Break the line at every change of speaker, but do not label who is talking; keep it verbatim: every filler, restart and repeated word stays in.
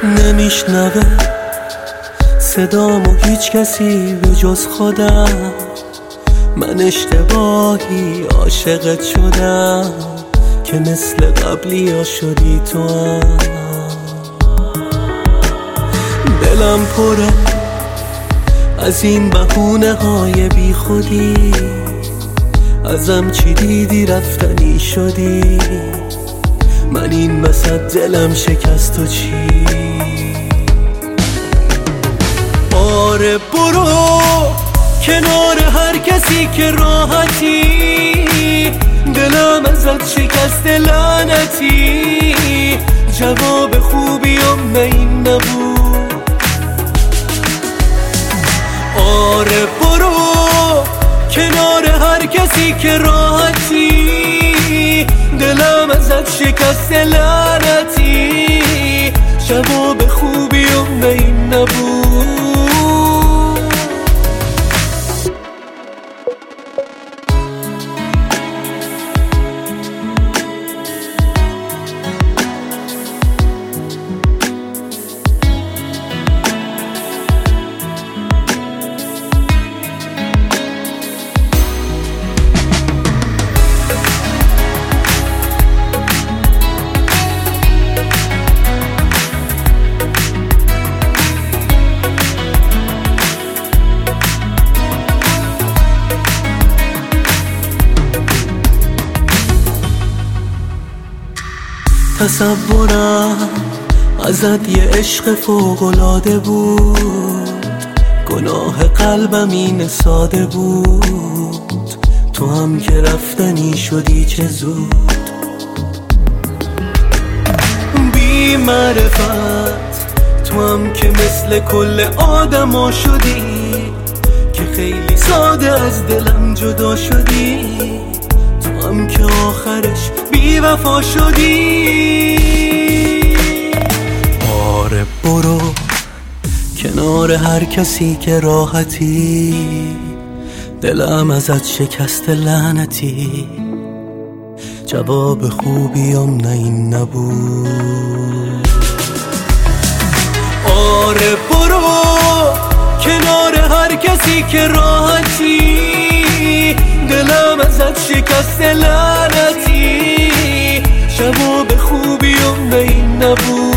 نمیشنوه صدامو هیچ کسی به جز خودم. من اشتباهی عاشقت شدم که مثل قبلی ها شدی تو هم. دلم پره از این بهونه های بی خودی، ازم چی دیدی رفتنی شدی. من این وسط دلم شکست و چی؟ آره برو کنار هر کسی که راحتی، دلم ازت شکست لعنتی. جواب خوبیم نه این نبود. آره برو کنار هر کسی که راحتی، دلم ازت شکست لعنتی. جواب خوبیم نه این نبود. تصورم ازت یه عشق فوق‌العاده بود، گناه قلبم این ساده بود. تو هم که رفتنی شدی چه زود. بی معرفت تو هم که مثل کل آدما شدی، که خیلی ساده از دلم جدا شدی. تو هم که آخرش بی وفا شدی. آره برو کنار هر کسی که راحتی، دلم ازت شکست لعنتی. جواب خوبیم نه این نبود. آره برو کنار هر کسی که راحتی، دلم ازت شکست لعنتی. جواب خوبیم نه این نبود.